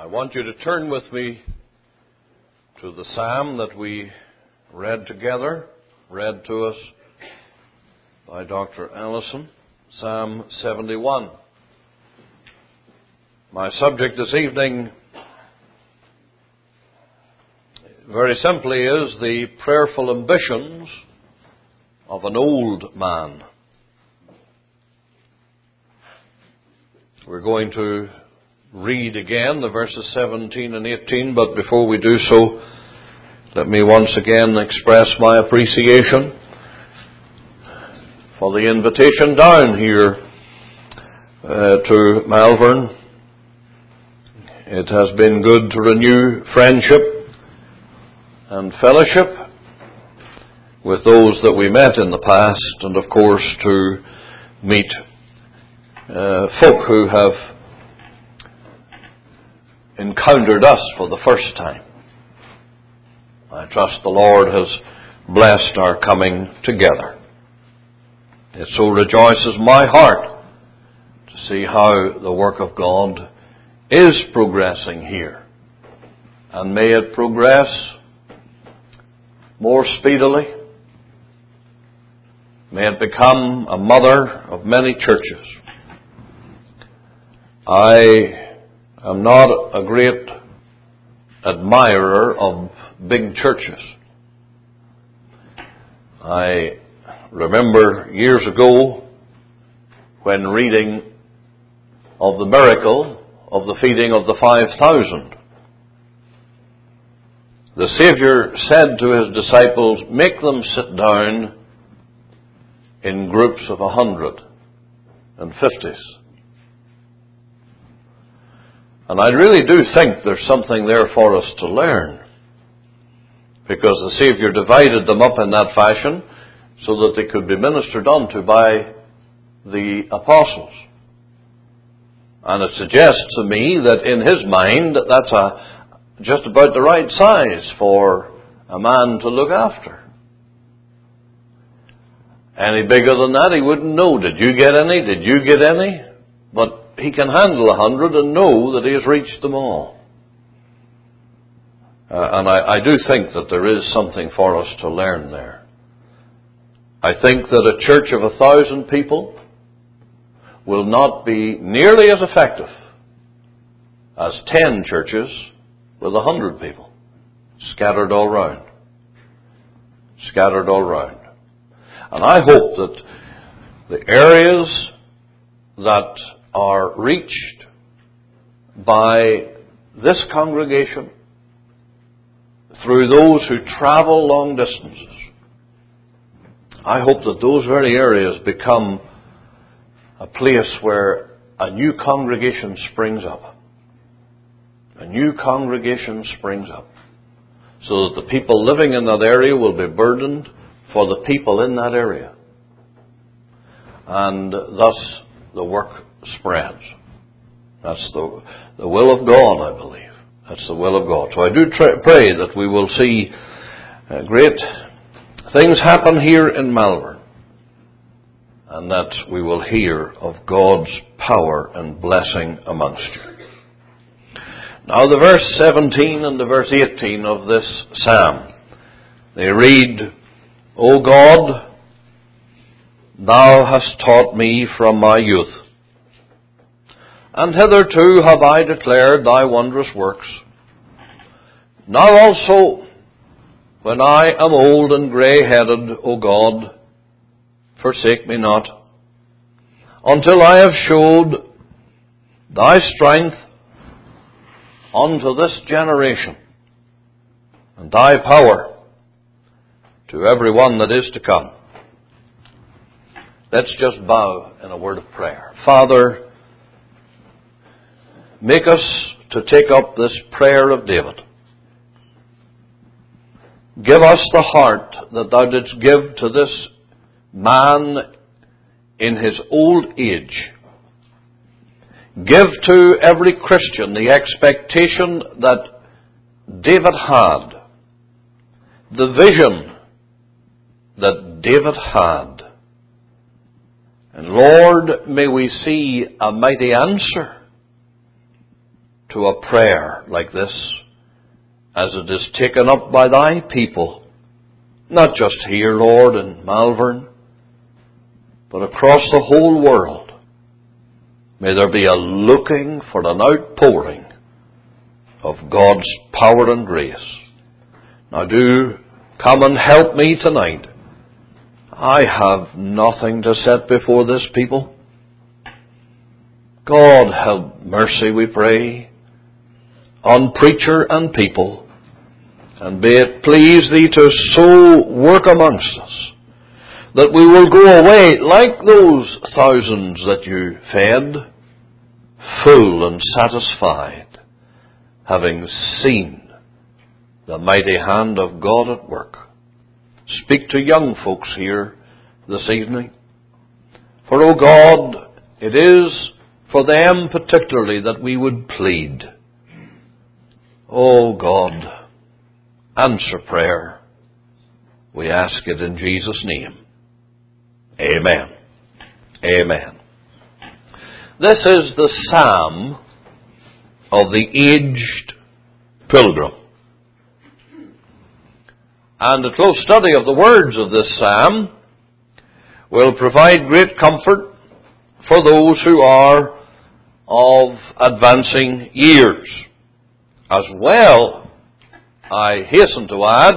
I want you to turn with me to the psalm that we read together, read to us by Dr. Allison, Psalm 71. My subject this evening, very simply, is the prayerful ambitions of an old man. We're going to read again the verses 17 and 18, but before we do so, let me once again express my appreciation for the invitation down here to Malvern. It has been good to renew friendship and fellowship with those that we met in the past, and of course to meet folk who have encountered us for the first time. I trust the Lord has blessed our coming together. It so rejoices my heart to see how the work of God is progressing here. And may it progress more speedily. May it become a mother of many churches. I am not a great admirer of big churches. I remember years ago when reading of the miracle of the feeding of the 5,000. The Savior said to His disciples, make them sit down in groups of 100 and 50s. And I really do think there's something there for us to learn, because the Savior divided them up in that fashion so that they could be ministered unto by the apostles. And it suggests to me that in His mind that's just about the right size for a man to look after. Any bigger than that, He wouldn't know. Did you get any? Did you get any? But He can handle 100 and know that He has reached them all. And I do think that there is something for us to learn there. I think that a church of 1,000 people will not be nearly as effective as 10 churches with 100 people scattered all round. Scattered all round. And I hope that the areas that are reached by this congregation through those who travel long distances, I hope that those very areas become a place where a new congregation springs up. A new congregation springs up, so that the people living in that area will be burdened for the people in that area. And thus the work spreads. That's the will of God, I believe. That's the will of God. So I do pray that we will see great things happen here in Malvern, and that we will hear of God's power and blessing amongst you. Now the verse 17 and the verse 18 of this psalm, they read, O God, Thou hast taught me from my youth, and hitherto have I declared Thy wondrous works. Now also, when I am old and grey-headed, O God, forsake me not, until I have showed Thy strength unto this generation, and Thy power to every one that is to come. Let's just bow in a word of prayer. Father, make us to take up this prayer of David. Give us the heart that Thou didst give to this man in his old age. Give to every Christian the expectation that David had, the vision that David had. And Lord, may we see a mighty answer to a prayer like this, as it is taken up by thy people, not just here, Lord, in Malvern, but across the whole world. May there be a looking for an outpouring of God's power and grace. Now do come and help me tonight. I have nothing to set before this people. God, have mercy, we pray, on preacher and people, and may it please Thee to so work amongst us that we will go away like those thousands that You fed, full and satisfied, having seen the mighty hand of God at work. Speak to young folks here this evening. For, O God, it is for them particularly that we would plead. O God, answer prayer. We ask it in Jesus' name. Amen. Amen. This is the Psalm of the aged pilgrim. And a close study of the words of this psalm will provide great comfort for those who are of advancing years. As well, I hasten to add,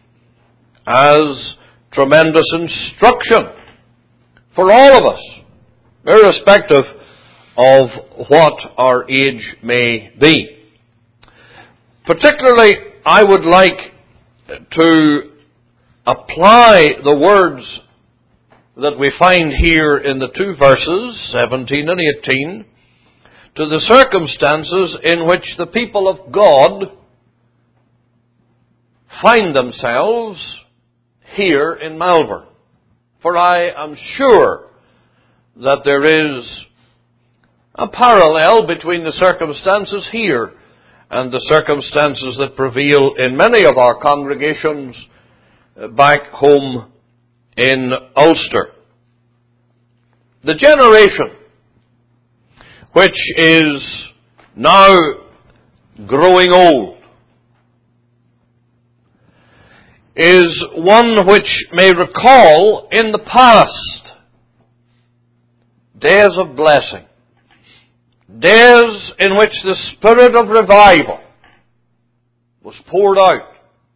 as tremendous instruction for all of us, irrespective of what our age may be. Particularly, I would like to apply the words that we find here in the two verses, 17 and 18, to the circumstances in which the people of God find themselves here in Malvern. For I am sure that there is a parallel between the circumstances here and the circumstances that prevail in many of our congregations back home in Ulster. The generation which is now growing old is one which may recall in the past days of blessing, days in which the spirit of revival was poured out.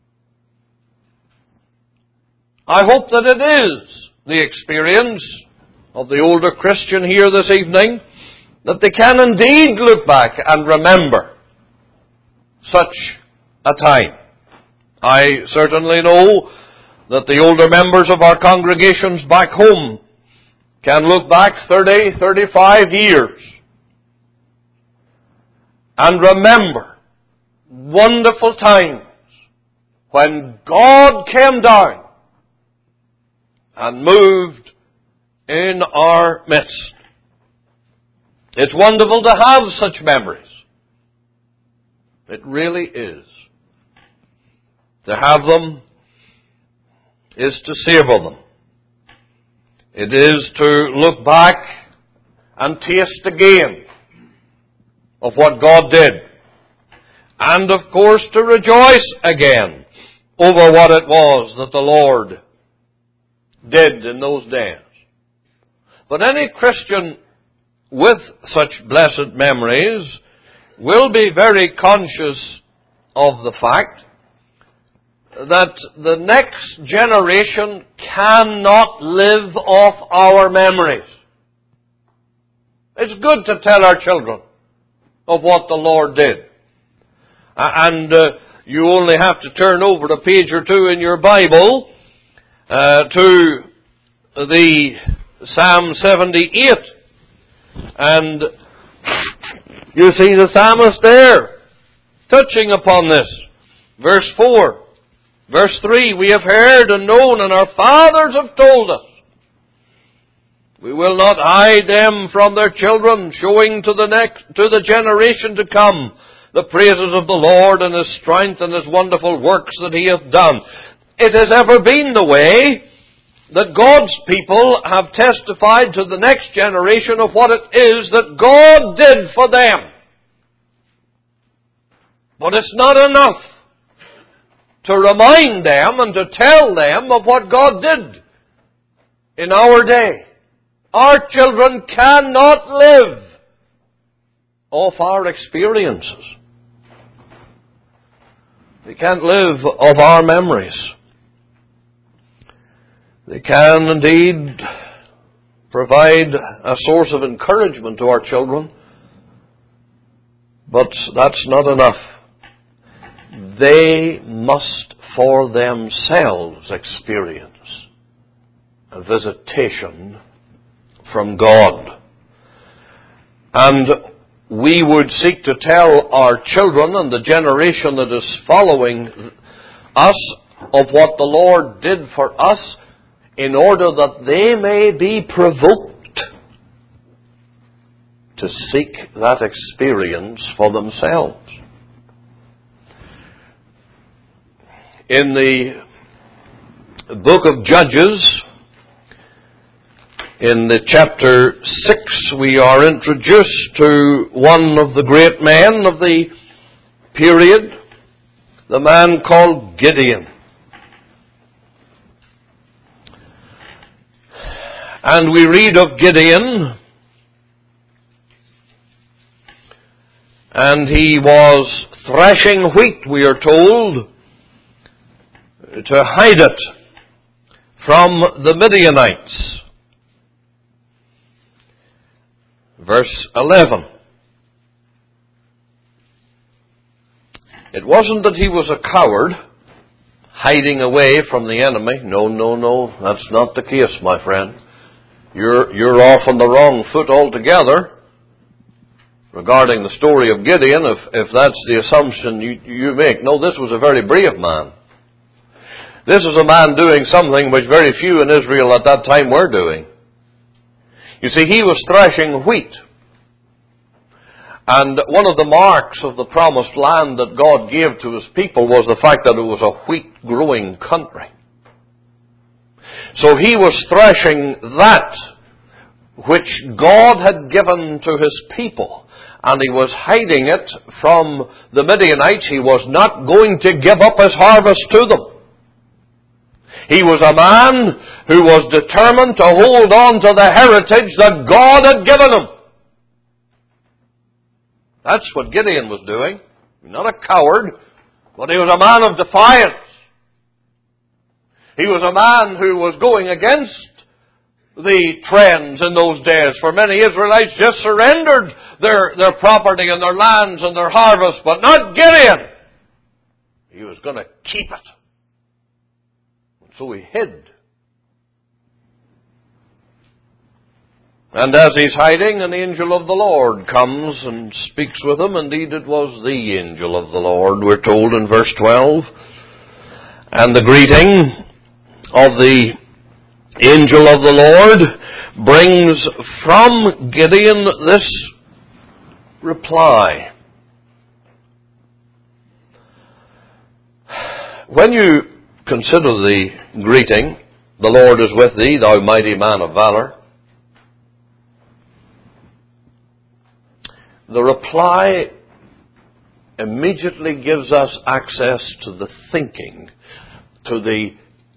I hope that it is the experience of the older Christian here this evening, that they can indeed look back and remember such a time. I certainly know that the older members of our congregations back home can look back 30, 35 years and remember wonderful times when God came down and moved in our midst. It's wonderful to have such memories. It really is. To have them is to savor them. It is to look back and taste again of what God did. And of course to rejoice again over what it was that the Lord did in those days. But any Christian with such blessed memories will be very conscious of the fact that the next generation cannot live off our memories. It's good to tell our children of what the Lord did. And you only have to turn over a page or two in your Bible to the Psalm 78. And you see the psalmist there, touching upon this. Verse 4, verse 3, we have heard and known, and our fathers have told us. We will not hide them from their children, showing to the generation to come the praises of the Lord and His strength and His wonderful works that He hath done. It has ever been the way that God's people have testified to the next generation of what it is that God did for them. But it's not enough to remind them and to tell them of what God did in our day. Our children cannot live off our experiences. They can't live off our memories. They can indeed provide a source of encouragement to our children, but that's not enough. They must for themselves experience a visitation from God. And we would seek to tell our children and the generation that is following us of what the Lord did for us, in order that they may be provoked to seek that experience for themselves. In the book of Judges, in the chapter 6, we are introduced to one of the great men of the period, the man called Gideon. And we read of Gideon, and he was threshing wheat, we are told, to hide it from the Midianites. Verse 11. It wasn't that he was a coward, hiding away from the enemy. No, that's not the case, my friend. You're off on the wrong foot altogether regarding the story of Gideon, if that's the assumption you make. No, this was a very brave man. This is a man doing something which very few in Israel at that time were doing. You see, he was threshing wheat. And one of the marks of the promised land that God gave to His people was the fact that it was a wheat-growing country. So he was threshing that which God had given to His people, and he was hiding it from the Midianites. He was not going to give up his harvest to them. He was a man who was determined to hold on to the heritage that God had given him. That's what Gideon was doing. Not a coward, but he was a man of defiance. He was a man who was going against the trends in those days. For many Israelites just surrendered their property and their lands and their harvest, but not Gideon. He was going to keep it. So he hid. And as he's hiding, an angel of the Lord comes and speaks with him. Indeed, it was the angel of the Lord, we're told in verse 12. And the greeting of the angel of the Lord brings from Gideon this reply. When you consider the greeting, "The Lord is with thee, thou mighty man of valor," the reply immediately gives us access to the thinking, to the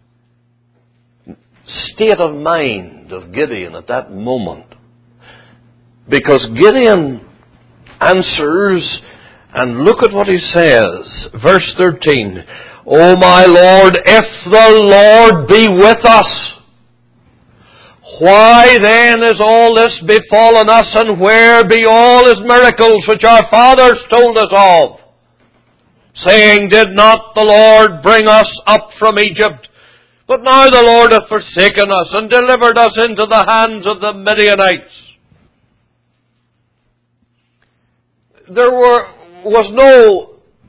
state of mind of Gideon at that moment. Because Gideon answers, and look at what he says, verse 13, "O my Lord, if the Lord be with us, why then is all this befallen us, and where be all His miracles which our fathers told us of? Saying, did not the Lord bring us up from Egypt? But now the Lord hath forsaken us, and delivered us into the hands of the Midianites." There was no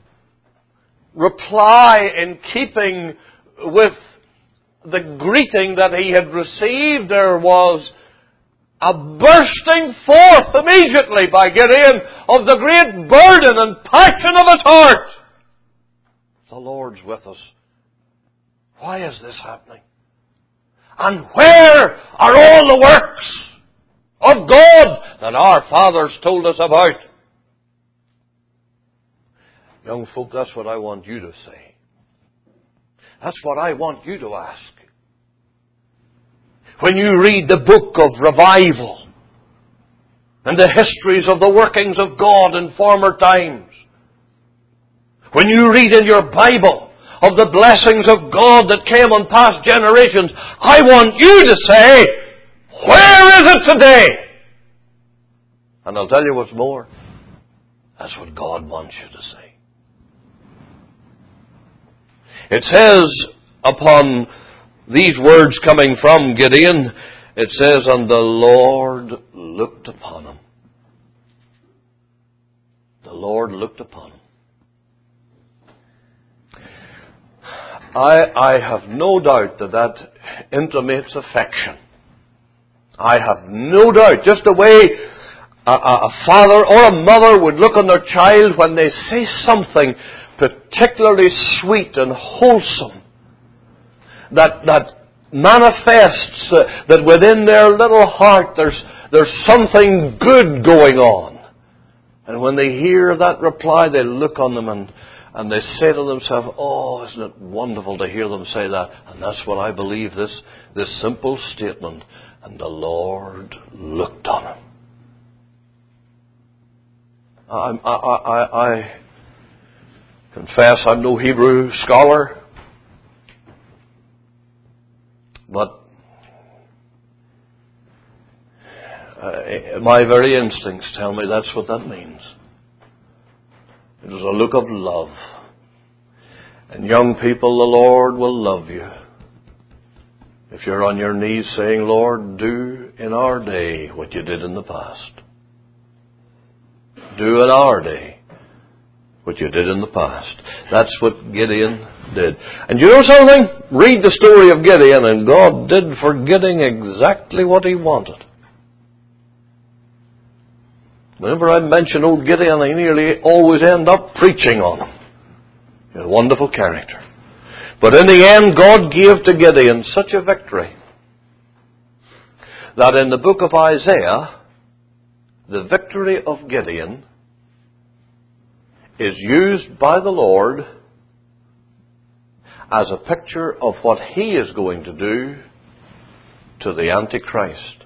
reply in keeping with the greeting that he had received. There was a bursting forth immediately by Gideon of the great burden and passion of his heart. The Lord's with us. Why is this happening? And where are all the works of God that our fathers told us about? Young folk, that's what I want you to say. That's what I want you to ask. When you read the book of revival and the histories of the workings of God in former times, when you read in your Bible of the blessings of God that came on past generations, I want you to say, where is it today? And I'll tell you what's more. That's what God wants you to say. It says upon these words coming from Gideon, it says, and the Lord looked upon him. The Lord looked upon him. I have no doubt that intimates affection. I have no doubt, just the way a father or a mother would look on their child when they say something particularly sweet and wholesome, that manifests that within their little heart there's something good going on. And when they hear that reply, they look on them and they say to themselves, oh, isn't it wonderful to hear them say that? And that's what I believe, this simple statement. And the Lord looked on him. I confess I'm no Hebrew scholar, but my very instincts tell me that's what that means. It was a look of love. And young people, the Lord will love you. If you're on your knees saying, Lord, do in our day what you did in the past. Do in our day what you did in the past. That's what Gideon did. And you know something? Read the story of Gideon, and God did for Gideon exactly what he wanted. Whenever I mention old Gideon, I nearly always end up preaching on him. He's a wonderful character. But in the end, God gave to Gideon such a victory that in the book of Isaiah, the victory of Gideon is used by the Lord as a picture of what he is going to do to the Antichrist.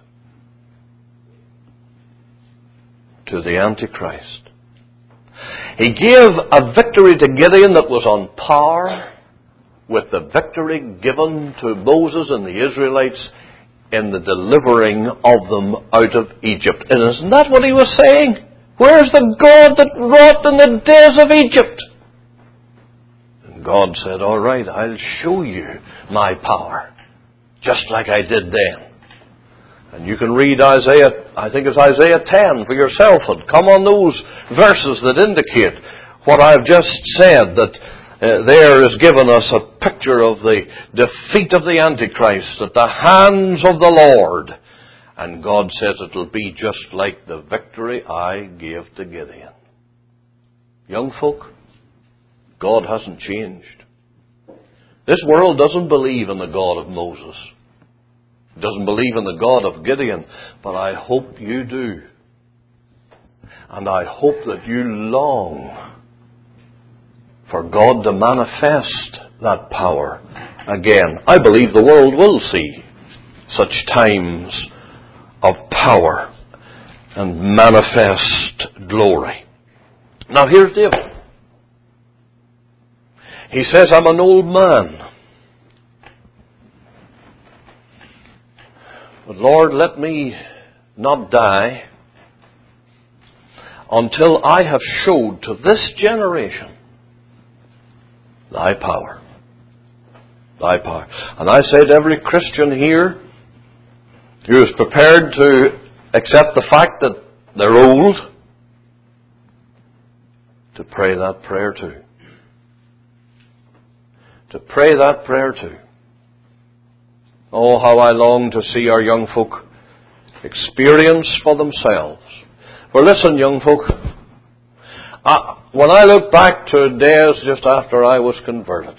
To the Antichrist. He gave a victory to Gideon that was on par with the victory given to Moses and the Israelites in the delivering of them out of Egypt. And isn't that what he was saying? Where's the God that wrought in the days of Egypt? And God said, all right, I'll show you my power, just like I did then. And you can read Isaiah, I think it's Isaiah 10 for yourself, and come on those verses that indicate what I've just said, that there is given us a picture of the defeat of the Antichrist at the hands of the Lord. And God says it'll be just like the victory I gave to Gideon. Young folk, God hasn't changed. This world doesn't believe in the God of Moses. It doesn't believe in the God of Gideon, but I hope you do. And I hope that you long for God to manifest that power again. I believe the world will see such times of power and manifest glory. Now here's David. He says, I'm an old man. But Lord, let me not die until I have showed to this generation Thy power. Thy power. And I say to every Christian here who is prepared to accept the fact that they're old, to pray that prayer too. To pray that prayer too. Oh, how I long to see our young folk experience for themselves. For listen, young folk, when I look back to days just after I was converted,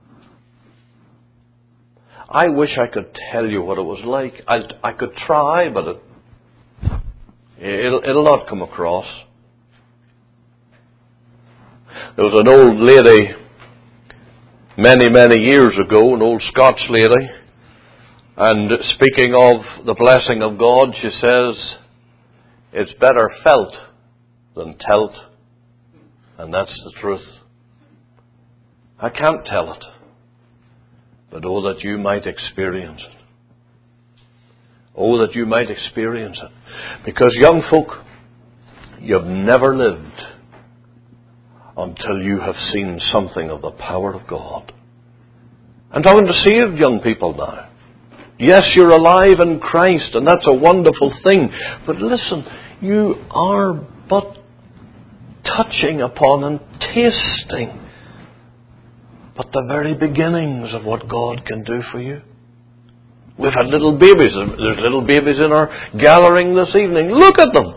I wish I could tell you what it was like. I could try, but it'll not come across. There was an old lady many, many years ago, an old Scots lady, and speaking of the blessing of God, she says, it's better felt than telt, and that's the truth. I can't tell it, but oh, that you might experience it. Oh, that you might experience it. Because young folk, you've never lived until you have seen something of the power of God. I'm talking to saved young people now. Yes, you're alive in Christ, and that's a wonderful thing. But listen, you are but touching upon and tasting but the very beginnings of what God can do for you. We've had little babies. There's little babies in our gathering this evening. Look at them.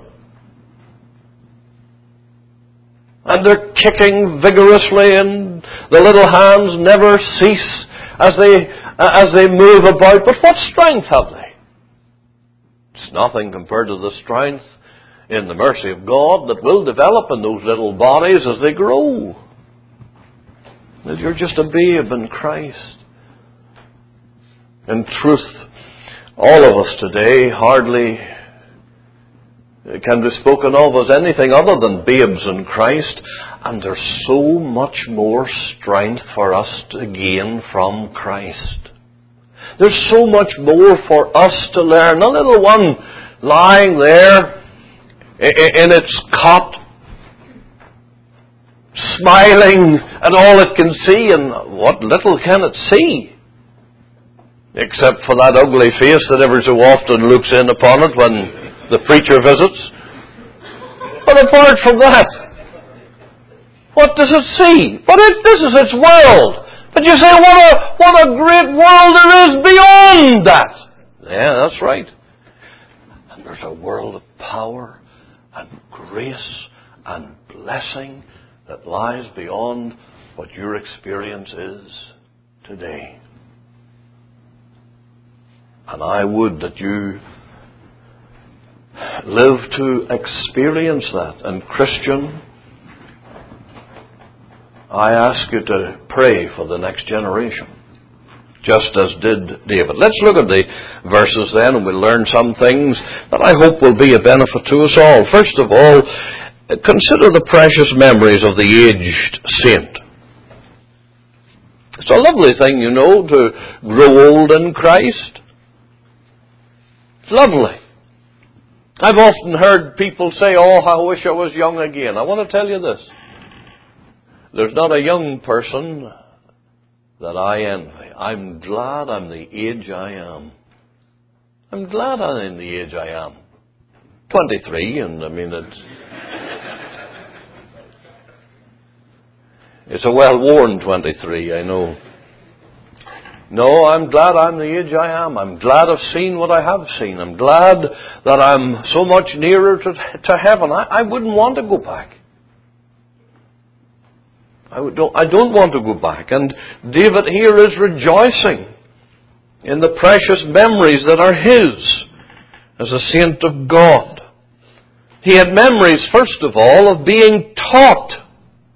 And they're kicking vigorously, and the little hands never cease as they move about. But what strength have they? It's nothing compared to the strength in the mercy of God that will develop in those little bodies as they grow. That you're just a babe in Christ. In truth, all of us today hardly can be spoken of as anything other than babes in Christ, and there's so much more strength for us to gain from Christ. There's so much more for us to learn. A little one lying there in its cot, smiling at all it can see, and what little can it see? Except for that ugly face that every so often looks in upon it when the preacher visits. But apart from that, what does it see? But this is its world. But you say, what a great world there is beyond that. Yeah, that's right. And there's a world of power and grace and blessing that lies beyond what your experience is today. And I would that you live to experience that. And Christian, I ask you to pray for the next generation, just as did David. Let's look at the verses then, and we'll learn some things that I hope will be a benefit to us all. First of all, consider the precious memories of the aged saint. It's a lovely thing, you know, to grow old in Christ. It's lovely. I've often heard people say, oh, I wish I was young again. I want to tell you this. There's not a young person that I envy. I'm glad I'm the age I am. I'm glad I'm the age I am. 23, and I mean, it's a well-worn 23, I know. No, I'm glad I'm the age I am. I'm glad I've seen what I have seen. I'm glad that I'm so much nearer to heaven. I wouldn't want to go back. I don't want to go back. And David here is rejoicing in the precious memories that are his as a saint of God. He had memories, first of all, of being taught.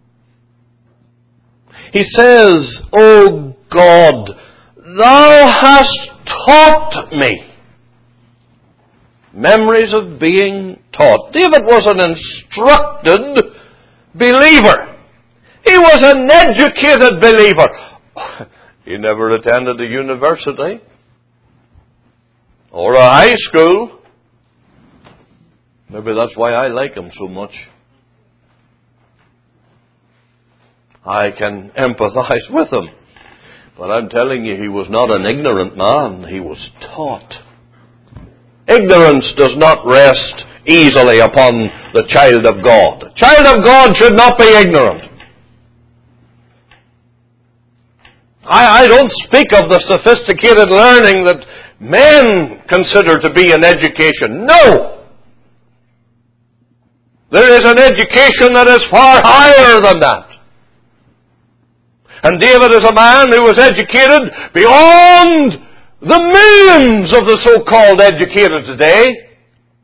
He says, O God, Thou hast taught me. Memories of being taught. David was an instructed believer. He was an educated believer. He never attended a university or a high school. Maybe that's why I like him so much. I can empathize with him. But I'm telling you, he was not an ignorant man. He was taught. Ignorance does not rest easily upon the child of God. The child of God should not be ignorant. I don't speak of the sophisticated learning that men consider to be an education. No! There is an education that is far higher than that. And David is a man who was educated beyond the millions of the so-called educated today.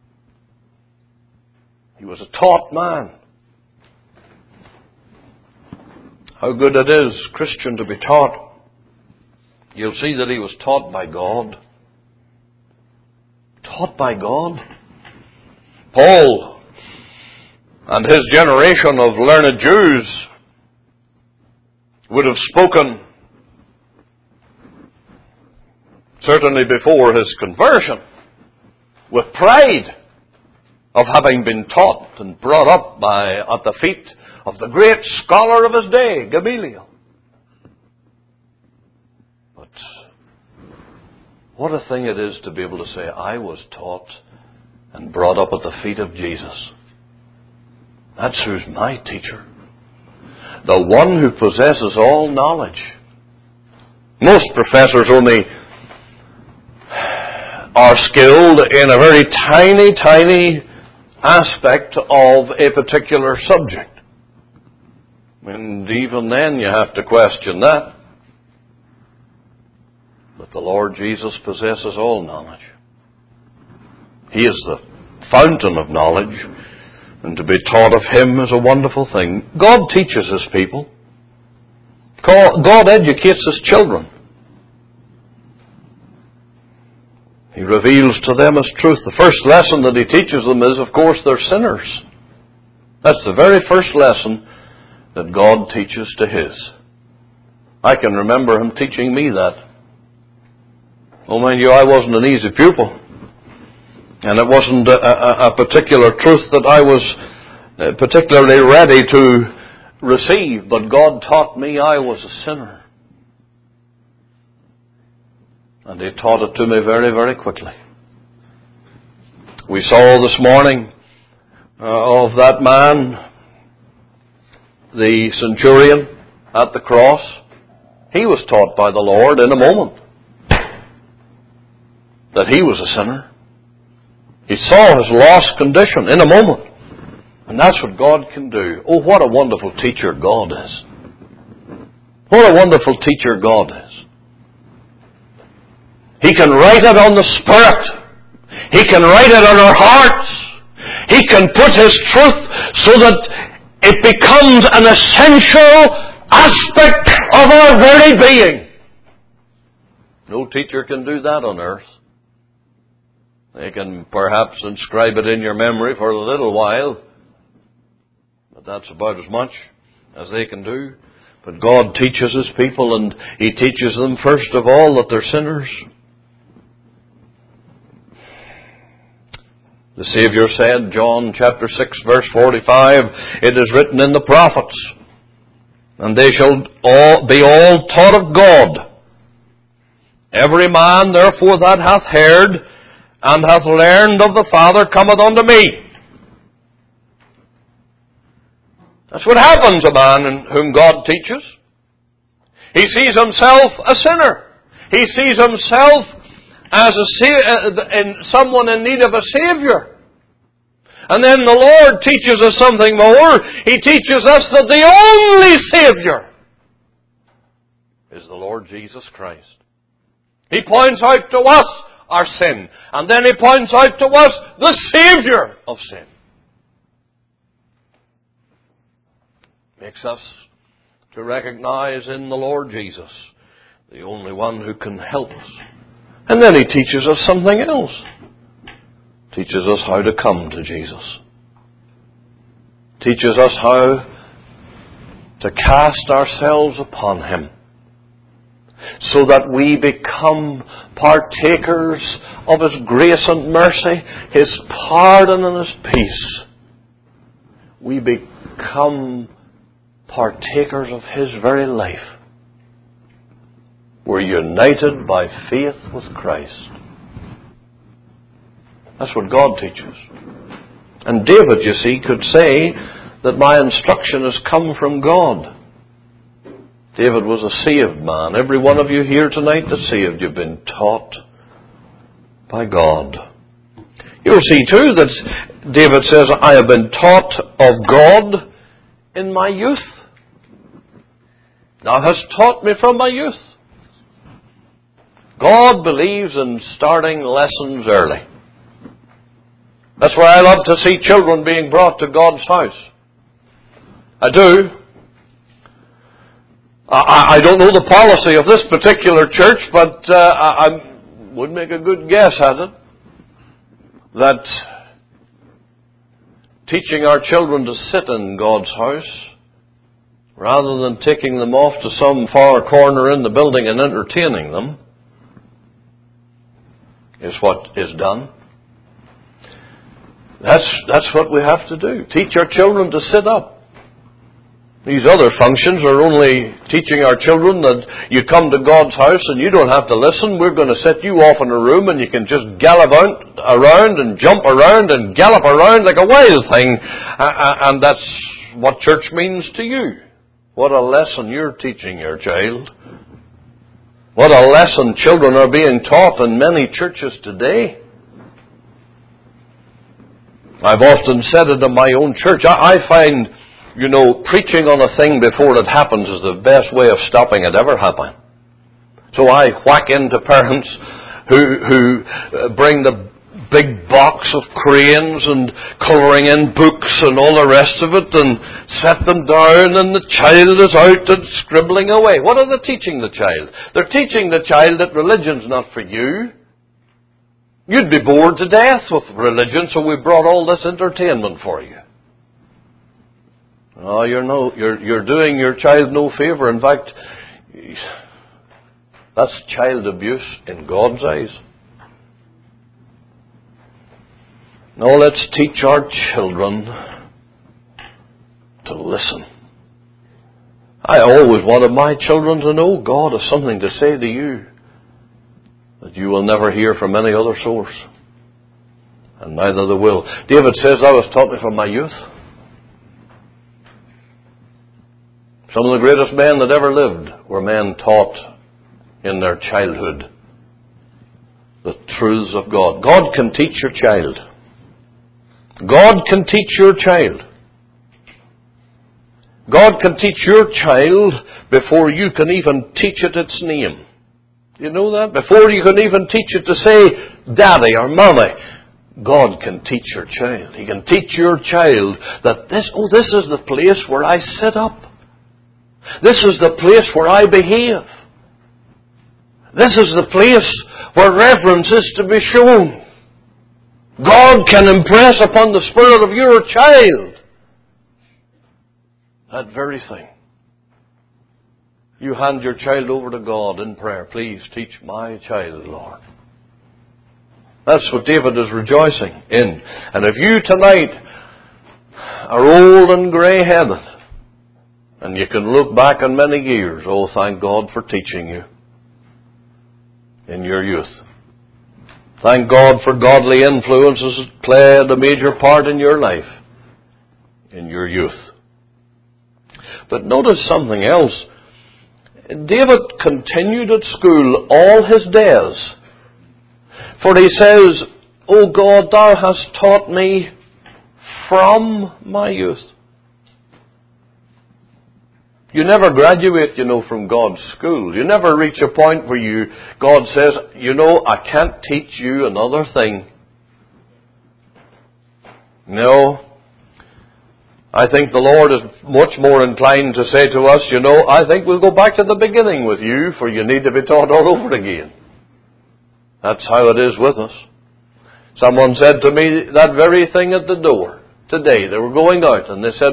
He was a taught man. how good it is, Christian, to be taught. You'll see that he was taught by God. Taught by God. Paul and his generation of learned Jews would have spoken, certainly before his conversion, with pride of having been taught and brought up at the feet of the great scholar of his day, Gamaliel. But what a thing it is to be able to say, I was taught and brought up at the feet of Jesus. That's who's my teacher. The one who possesses all knowledge. Most professors only are skilled in a very tiny aspect of a particular subject. And even then you have to question that. But the Lord Jesus possesses all knowledge. He is the fountain of knowledge, and to be taught of Him is a wonderful thing. God teaches His people. God educates His children. He reveals to them His truth. The first lesson that He teaches them is, of course, they're sinners. That's the very first lesson that God teaches to His. I can remember Him teaching me that. Oh, mind you, I wasn't an easy pupil. And it wasn't a particular truth that I was particularly ready to receive. But God taught me I was a sinner. And He taught it to me very, very quickly. We saw this morning of that man, the centurion at the cross. He was taught by the Lord in a moment that he was a sinner. He saw his lost condition in a moment. And that's what God can do. Oh, what a wonderful teacher God is. What a wonderful teacher God is. He can write it on the Spirit. He can write it on our hearts. He can put His truth so that it becomes an essential aspect of our very being. No teacher can do that on earth. They can perhaps inscribe it in your memory for a little while, but that's about as much as they can do. But God teaches His people, and He teaches them first of all that they're sinners. The Savior said, John chapter 6 verse 45, it is written in the prophets, and they shall be all taught of God. Every man therefore that hath heard and hath learned of the Father cometh unto me. That's what happens to a man in whom God teaches. He sees himself a sinner. He sees himself as someone in need of a Savior. And then the Lord teaches us something more. He teaches us that the only Savior is the Lord Jesus Christ. He points out to us our sin. And then He points out to us the Savior of sin. Makes us to recognize in the Lord Jesus the only one who can help us. And then He teaches us something else. Teaches us how to come to Jesus. Teaches us how to cast ourselves upon Him, so that we become partakers of His grace and mercy, His pardon and His peace. We become partakers of His very life. We're united by faith with Christ. That's what God teaches. And David, you see, could say that my instruction has come from God. David was a saved man. Every one of you here tonight that's saved, you've been taught by God. You'll see too that David says, I have been taught of God in my youth. Thou hast taught me from my youth. God believes in starting lessons early. That's why I love to see children being brought to God's house. I do. I don't know the policy of this particular church, but I would make a good guess at it, that teaching our children to sit in God's house, rather than taking them off to some far corner in the building and entertaining them, is what is done. That's what we have to do. Teach our children to sit up. These other functions are only teaching our children that you come to God's house and you don't have to listen. We're going to set you off in a room and you can just gallop around and jump around and gallop around like a wild thing. And that's what church means to you. What a lesson you're teaching your child. What a lesson children are being taught in many churches today. I've often said it in my own church. I find, preaching on a thing before it happens is the best way of stopping it ever happening. So I whack into parents who bring the big box of crayons and colouring in books and all the rest of it and set them down and the child is out and scribbling away. What are they teaching the child? They're teaching the child that religion's not for you. You'd be bored to death with religion, so we brought all this entertainment for you. Oh, you're doing your child no favour. In fact, that's child abuse in God's eyes. Now let's teach our children to listen. I always wanted my children to know God has something to say to you that you will never hear from any other source. And neither they will. David says, I was taught from my youth. Some of the greatest men that ever lived were men taught in their childhood the truths of God. God can teach your child. God can teach your child. God can teach your child before you can even teach it its name. You know that? Before you can even teach it to say daddy or mommy, God can teach your child. He can teach your child that this is the place where I sit up. This is the place where I behave. This is the place where reverence is to be shown. God can impress upon the spirit of your child that very thing. You hand your child over to God in prayer. Please teach my child, Lord. That's what David is rejoicing in. And if you tonight are old and grey-headed, and you can look back on many years, oh, thank God for teaching you in your youth. Thank God for godly influences that played a major part in your life in your youth. But notice something else. David continued at school all his days. For he says, O God, thou hast taught me from my youth. You never graduate, from God's school. You never reach a point where God says, I can't teach you another thing. No. I think the Lord is much more inclined to say to us, I think we'll go back to the beginning with you, for you need to be taught all over again. That's how it is with us. Someone said to me that very thing at the door today. They were going out and they said,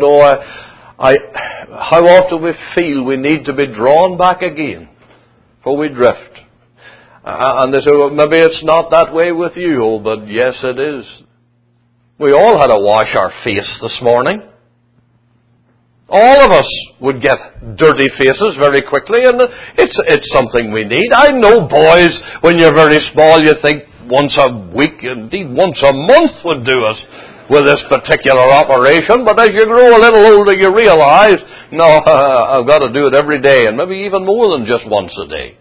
how often we feel we need to be drawn back again, for we drift. And they say, well, maybe it's not that way with you. But yes, it is. We all had to wash our face this morning. All of us would get dirty faces very quickly, and it's something we need. I know, boys, when you're very small, you think once a week, indeed once a month would do us with this particular operation, but as you grow a little older you realize, no, I've got to do it every day, and maybe even more than just once a day.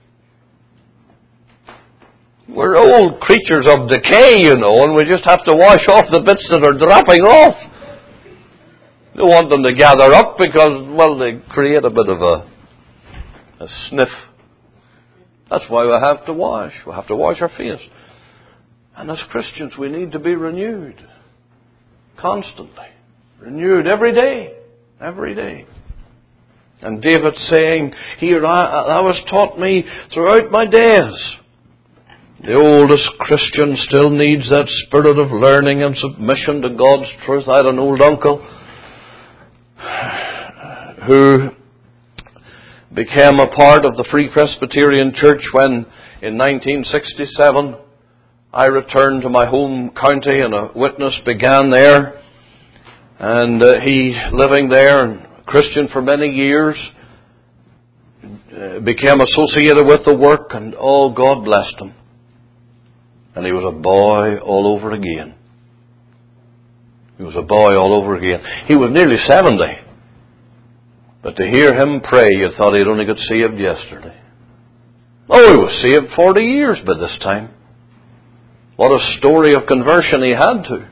We're old creatures of decay, and we just have to wash off the bits that are dropping off. You don't want them to gather up because, they create a bit of a sniff. That's why we have to wash. We have to wash our face. And as Christians, we need to be renewed. Constantly. Renewed every day. Every day. And David saying, here, I was taught me throughout my days. The oldest Christian still needs that spirit of learning and submission to God's truth. I had an old uncle who became a part of the Free Presbyterian Church when, in 1967, I returned to my home county and a witness began there. And he, living there and Christian for many years, became associated with the work, and God blessed him. And he was a boy all over again. He was a boy all over again. He was nearly 70. But to hear him pray, you thought he'd only got saved yesterday. He was saved 40 years by this time. What a story of conversion he had to.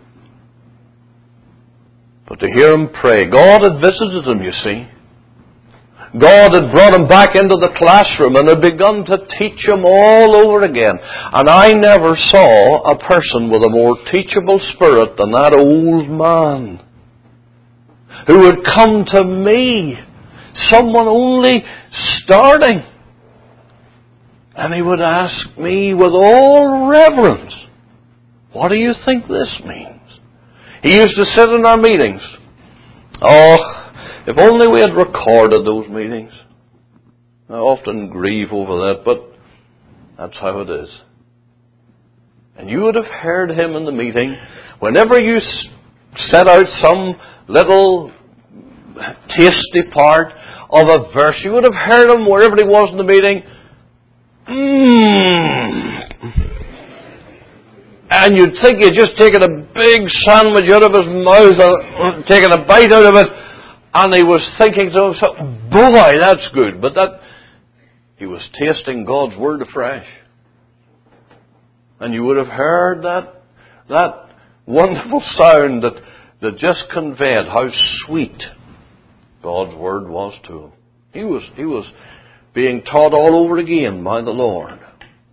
But to hear him pray, God had visited him, you see. God had brought him back into the classroom and had begun to teach him all over again. And I never saw a person with a more teachable spirit than that old man, who would come to me, someone only starting, and he would ask me with all reverence, what do you think this means? He used to sit in our meetings. If only we had recorded those meetings. I often grieve over that, but that's how it is. And you would have heard him in the meeting. Whenever you set out some little tasty part of a verse, you would have heard him wherever he was in the meeting. And you'd think he'd just taken a big sandwich out of his mouth and taken a bite out of it, and he was thinking to himself, boy, that's good. But he was tasting God's Word afresh. And you would have heard that wonderful sound that just conveyed how sweet God's Word was to him. He was being taught all over again by the Lord.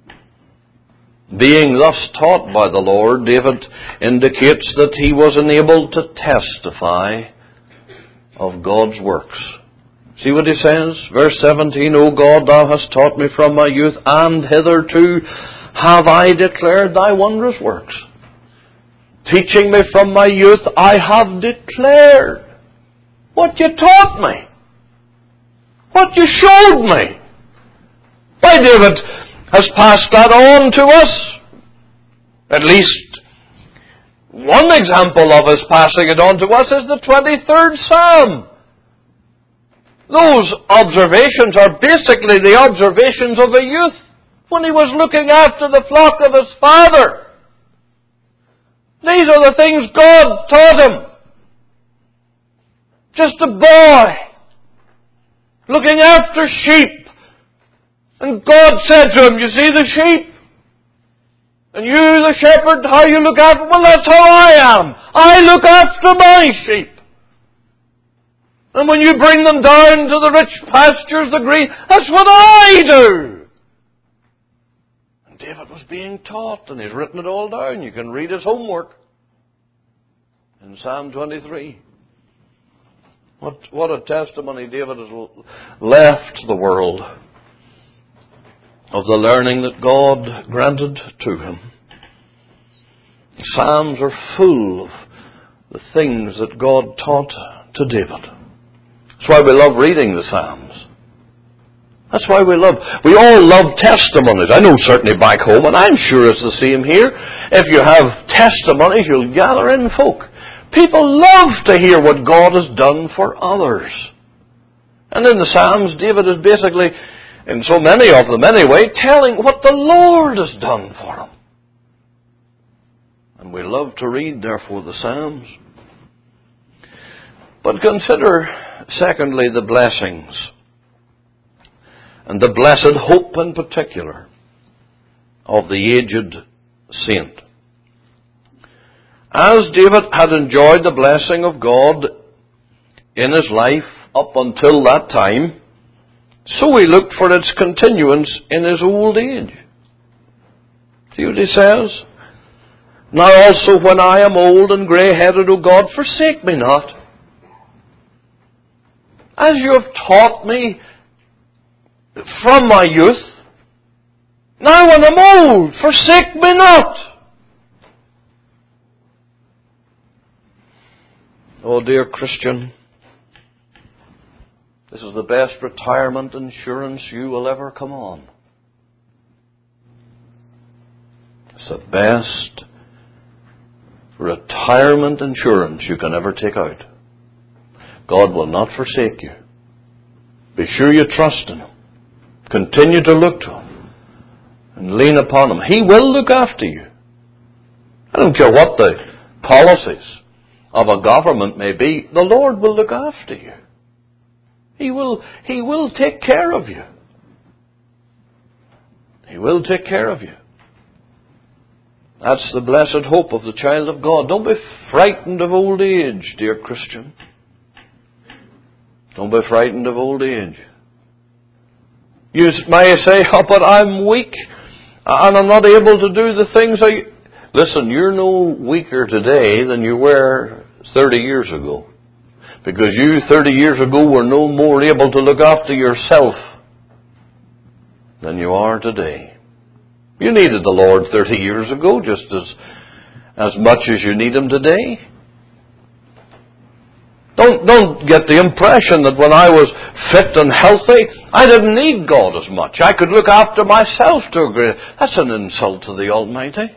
Being thus taught by the Lord, David indicates that he was enabled to testify of God's works. See what he says? Verse 17, O God, thou hast taught me from my youth, and hitherto have I declared thy wondrous works. Teaching me from my youth, I have declared what you taught me, what you showed me. Why, David has passed that on to us. At least one example of his passing it on to us is the 23rd Psalm. Those observations are basically the observations of a youth when he was looking after the flock of his father. These are the things God taught him. Just a boy looking after sheep. And God said to him, you see the sheep? And you, the shepherd, how you look after them? Well, that's how I am. I look after my sheep. And when you bring them down to the rich pastures, the green, that's what I do. And David was being taught, and he's written it all down. You can read his homework in Psalm 23. What a testimony David has left the world of the learning that God granted to him. The Psalms are full of the things that God taught to David. That's why we love reading the Psalms. That's why we all love testimonies. I know certainly back home, and I'm sure it's the same here. If you have testimonies, you'll gather in folk. People love to hear what God has done for others. And in the Psalms, David is basically, in so many of them anyway, telling what the Lord has done for him. And we love to read, therefore, the Psalms. But consider, secondly, the blessings. And the blessed hope in particular of the aged saint. As David had enjoyed the blessing of God in his life up until that time, so he looked for its continuance in his old age. See what he says? Now also when I am old and grey-headed, O God, forsake me not. as you have taught me from my youth. Now when I'm old, forsake me not. Oh, dear Christian, this is the best retirement insurance you will ever come on. It's the best retirement insurance you can ever take out. God will not forsake you. Be sure you trust in Him. Continue to look to Him and lean upon Him. He will look after you. I don't care what the policies of a government may be. The Lord will look after you. He will take care of you. He will take care of you. That's the blessed hope of the child of God. Don't be frightened of old age, dear Christian. Don't be frightened of old age. You may say, oh, but I'm weak and I'm not able to do the things I... Listen, you're no weaker today than you were 30 years ago. Because you 30 years ago were no more able to look after yourself than you are today. You needed the Lord 30 years ago just as much as you need Him today. Don't get the impression that when I was fit and healthy, I didn't need God as much. I could look after myself to a great... That's an insult to the Almighty.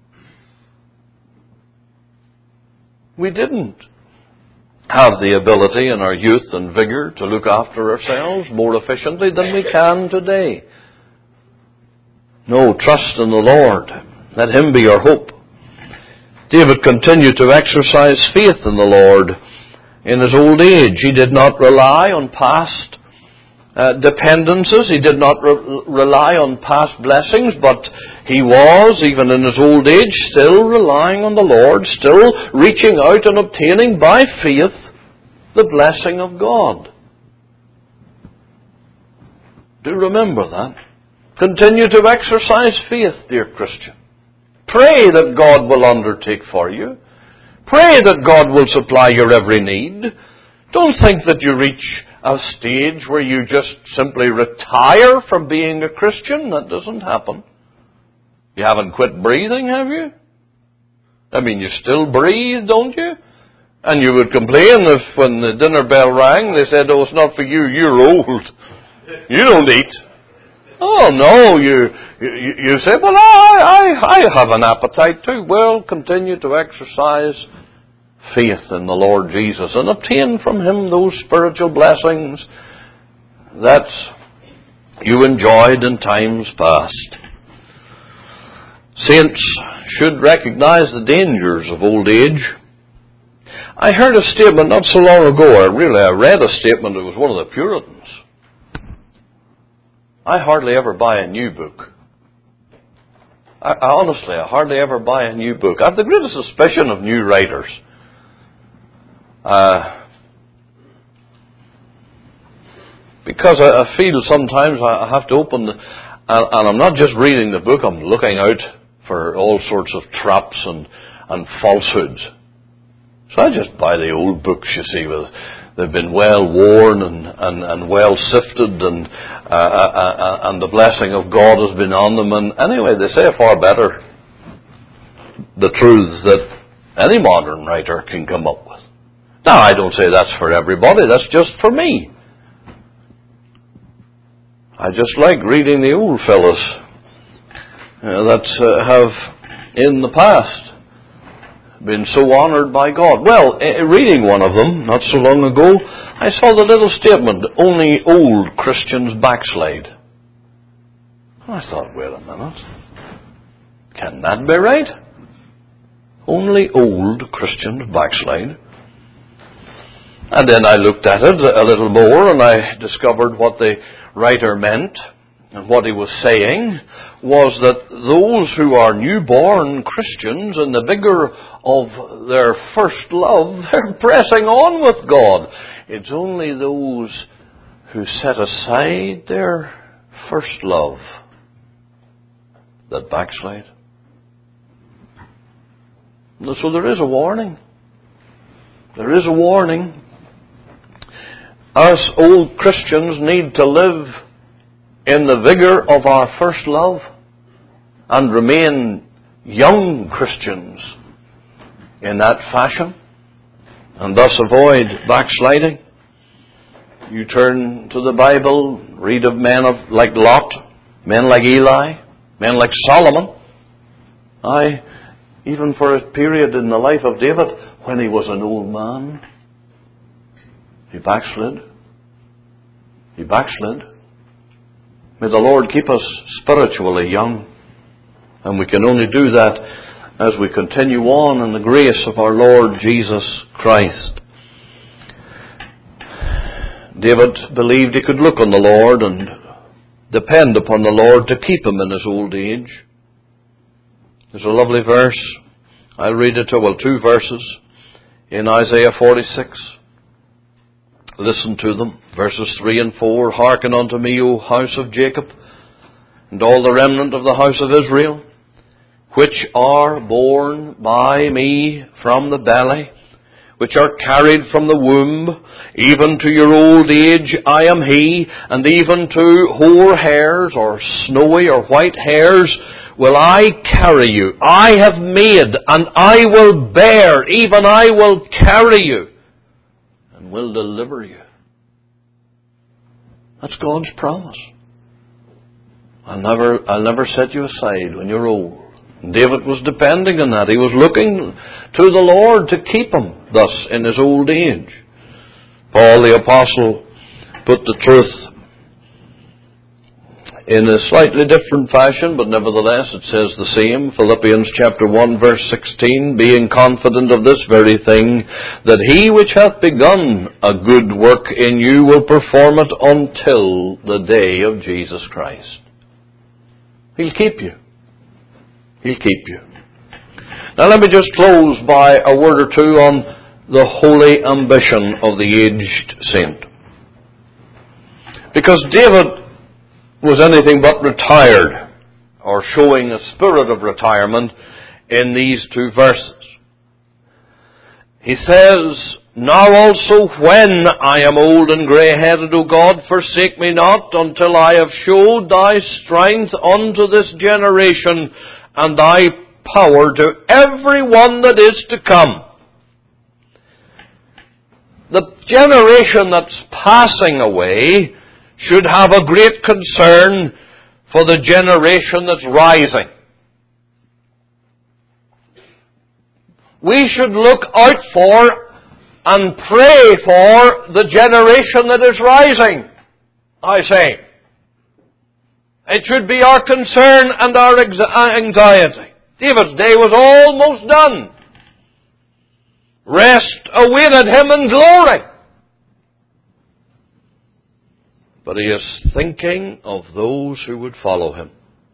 We didn't have the ability in our youth and vigor to look after ourselves more efficiently than we can today. No, trust in the Lord. Let Him be your hope. David continued to exercise faith in the Lord in his old age. He did not rely on past dependencies. He did not rely on past blessings, but he was, even in his old age, still relying on the Lord, still reaching out and obtaining by faith the blessing of God. Do remember that. Continue to exercise faith, dear Christian. Pray that God will undertake for you. Pray that God will supply your every need. Don't think that you reach a stage where you just simply retire from being a Christian. That doesn't happen. You haven't quit breathing, have you? I mean, you still breathe, don't you? And you would complain if when the dinner bell rang, they said, oh, it's not for you, you're old. You don't eat. Oh, no, you say, well, I have an appetite too. Well, continue to exercise faith in the Lord Jesus and obtain from Him those spiritual blessings that you enjoyed in times past. Saints should recognize the dangers of old age. I heard a statement not so long ago, I read a statement, it was one of the Puritans. I hardly ever buy a new book. I hardly ever buy a new book. I have the greatest suspicion of new writers. Because I feel sometimes I have to open and I'm not just reading the book, I'm looking out for all sorts of traps and falsehoods. So I just buy the old books, you see, they've been well worn and well sifted, and the blessing of God has been on them. And anyway, they say far better the truths that any modern writer can come up with. Now, I don't say that's for everybody, that's just for me. I just like reading the old fellas that have in the past been so honoured by God. Well, reading one of them not so long ago, I saw the little statement, only old Christians backslide. I thought, wait a minute, can that be right? Only old Christians backslide. And then I looked at it a little more and I discovered what the writer meant. And what he was saying was that those who are newborn Christians in the vigor of their first love, they're pressing on with God. It's only those who set aside their first love that backslide. So there is a warning. There is a warning. Us old Christians need to live in the vigor of our first love and remain young Christians in that fashion, and thus avoid backsliding. You turn to the Bible, read of men like Lot, men like Eli, men like Solomon. Even for a period in the life of David, when he was an old man, he backslid. He backslid. May the Lord keep us spiritually young. And we can only do that as we continue on in the grace of our Lord Jesus Christ. David believed he could look on the Lord and depend upon the Lord to keep him in his old age. There's a lovely verse. I'll read it, two verses in Isaiah 46. Listen to them. Verses 3 and 4. Hearken unto me, O house of Jacob, and all the remnant of the house of Israel, which are born by me from the belly, which are carried from the womb, even to your old age I am he, and even to hoar hairs, or snowy or white hairs, will I carry you. I have made, and I will bear, even I will carry you, and will deliver you. That's God's promise. I'll never set you aside when you're old. David was depending on that. He was looking to the Lord to keep him thus in his old age. Paul the Apostle put the truth in a slightly different fashion, but nevertheless it says the same. Philippians chapter 1 verse 16, being confident of this very thing, that he which hath begun a good work in you will perform it until the day of Jesus Christ. He'll keep you. He'll keep you. Now let me just close by a word or two on the holy ambition of the aged saint. Because David was anything but retired, or showing a spirit of retirement in these two verses. He says, now also when I am old and grey-headed, O God, forsake me not until I have showed thy strength unto this generation, and thy power to every one that is to come. The generation that's passing away should have a great concern for the generation that's rising. We should look out for and pray for the generation that is rising, I say. It should be our concern and our anxiety. David's day was almost done. Rest awaited him in glory. But he is thinking of those who would follow him.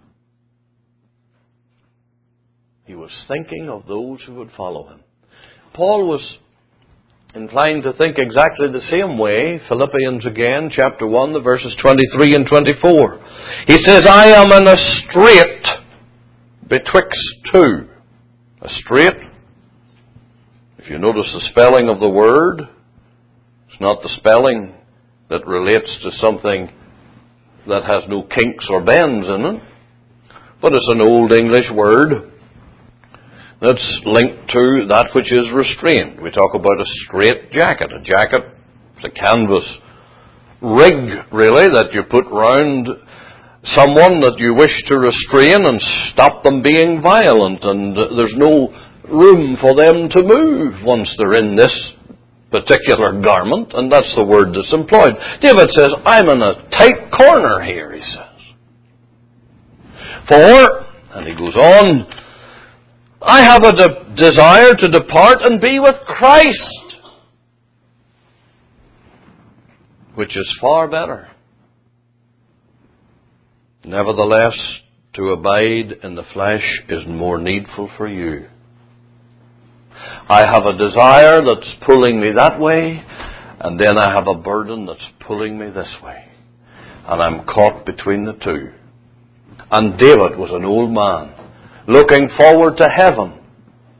He was thinking of those who would follow him. Paul was inclined to think exactly the same way. Philippians again, chapter 1, the verses 23 and 24. He says, I am in a strait betwixt two. A strait. If you notice the spelling of the word, it's not the spelling that relates to something that has no kinks or bends in it, but it's an old English word that's linked to that which is restrained. We talk about a strait jacket. A jacket is a canvas rig, really, that you put round someone that you wish to restrain and stop them being violent, and there's no room for them to move once they're in this particular garment, and that's the word that's employed. David says, I'm in a tight corner here, he says. For, and he goes on, I have a desire to depart and be with Christ, which is far better. Nevertheless, to abide in the flesh is more needful for you. I have a desire that's pulling me that way, and then I have a burden that's pulling me this way. And I'm caught between the two. And David was an old man, looking forward to heaven.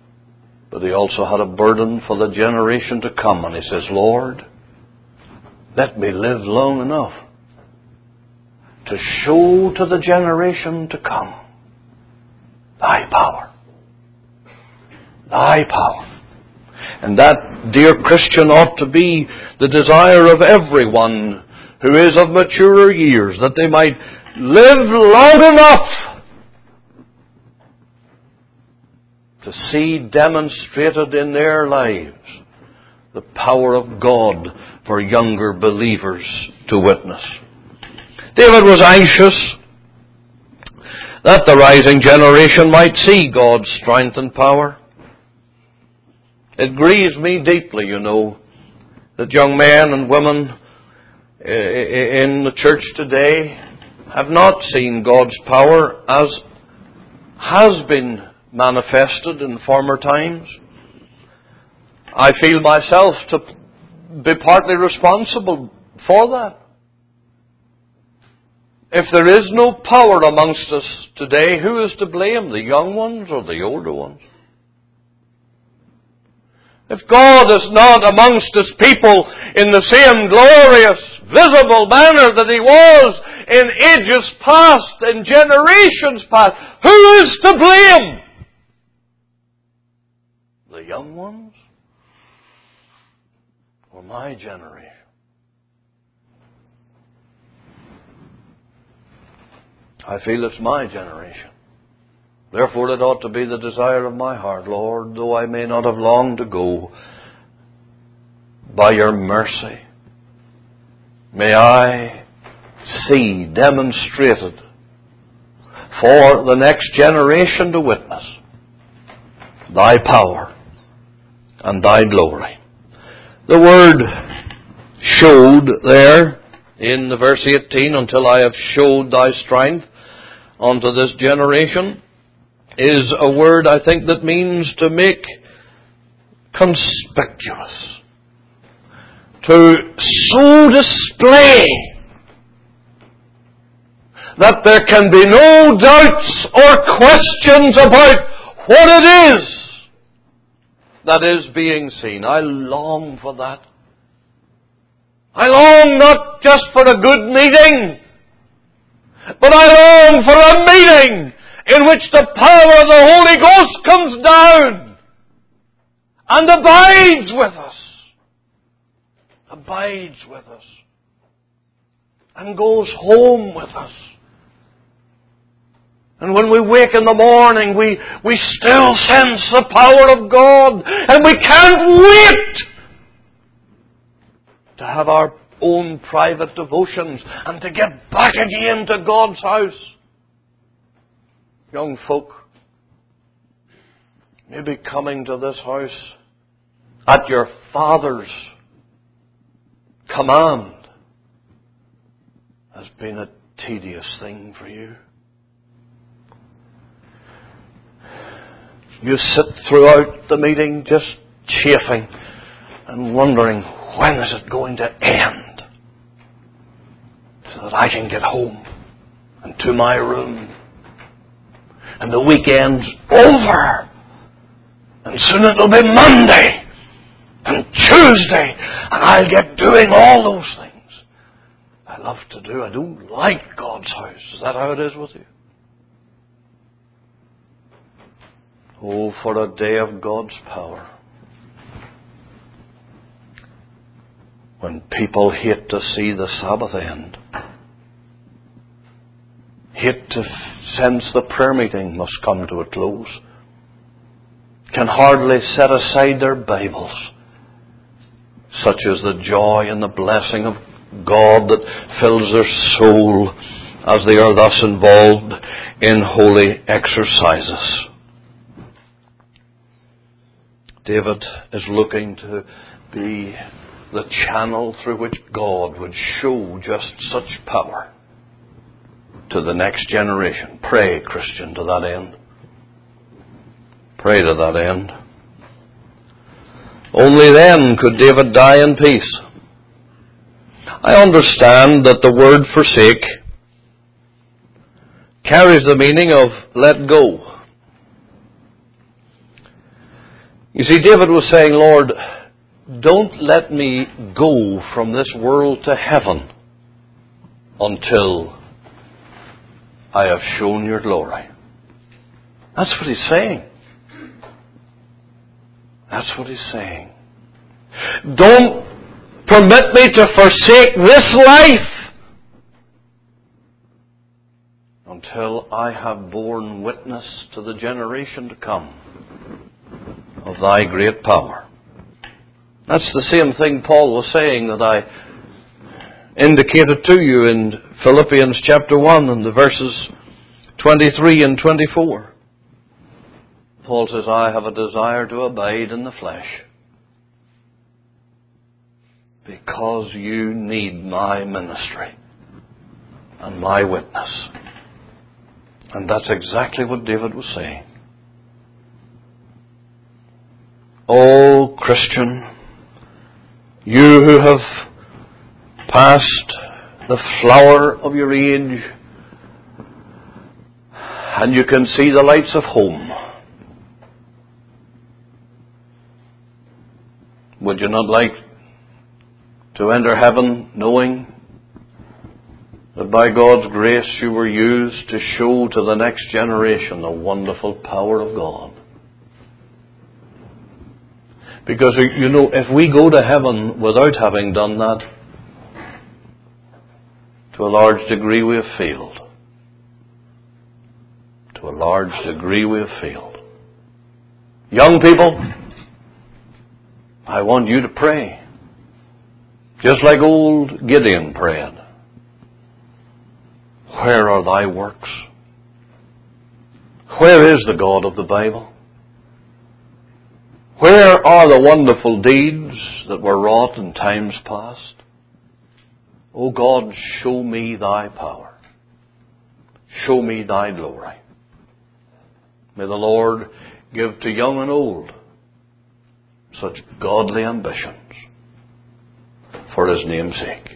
But he also had a burden for the generation to come. And he says, Lord, let me live long enough to show to the generation to come Thy power. Thy power. And that, dear Christian, ought to be the desire of everyone who is of maturer years, that they might live long enough to see demonstrated in their lives the power of God for younger believers to witness. David was anxious that the rising generation might see God's strength and power. It grieves me deeply, that young men and women in the church today have not seen God's power as has been manifested in former times. I feel myself to be partly responsible for that. If there is no power amongst us today, who is to blame, the young ones or the older ones? If God is not amongst His people in the same glorious, visible manner that He was in ages past, in generations past, who is to blame? The young ones? Or my generation? I feel it's my generation. Therefore it ought to be the desire of my heart, Lord, though I may not have long to go, by Your mercy, may I see demonstrated for the next generation to witness Thy power and Thy glory. The word showed there in the verse 18, until I have showed Thy strength unto this generation, is a word, I think, that means to make conspicuous, to so display that there can be no doubts or questions about what it is that is being seen. I long for that. I long not just for a good meeting, but I long for a meeting in which the power of the Holy Ghost comes down and abides with us. Abides with us. And goes home with us. And when we wake in the morning, we still sense the power of God, and we can't wait to have our own private devotions and to get back again to God's house. Young folk, maybe coming to this house at your Father's command has been a tedious thing for you. You sit throughout the meeting just chafing and wondering, when is it going to end, so that I can get home and to my room, and the weekend's over, and soon it'll be Monday and Tuesday, and I'll get doing all those things I love to do. I don't like God's house. Is that how it is with you? Oh, for a day of God's power, when people hate to see the Sabbath end, hate to sense the prayer meeting must come to a close, can hardly set aside their Bibles. Such is the joy and the blessing of God that fills their soul as they are thus involved in holy exercises. David is looking to be the channel through which God would show just such power to the next generation. Pray, Christian, to that end. Pray to that end. Only then could David die in peace. I understand that the word forsake carries the meaning of let go. You see, David was saying, Lord, don't let me go from this world to heaven until I have shown your glory. That's what he's saying. That's what he's saying. Don't permit me to forsake this life until I have borne witness to the generation to come of thy great power. That's the same thing Paul was saying that I indicated to you in Philippians chapter 1 and the verses 23 and 24. Paul says, I have a desire to abide in the flesh because you need my ministry and my witness. And that's exactly what David was saying. Oh, Christian, you who have passed the flower of your age and you can see the lights of home, would you not like to enter heaven knowing that by God's grace you were used to show to the next generation the wonderful power of God? Because, you know, if we go to heaven without having done that, to a large degree we have failed. To a large degree we have failed. Young people, I want you to pray. Just like old Gideon prayed. Where are thy works? Where is the God of the Bible? Where are the wonderful deeds that were wrought in times past? O God, show me thy power. Show me thy glory. May the Lord give to young and old such godly ambitions for his name's sake.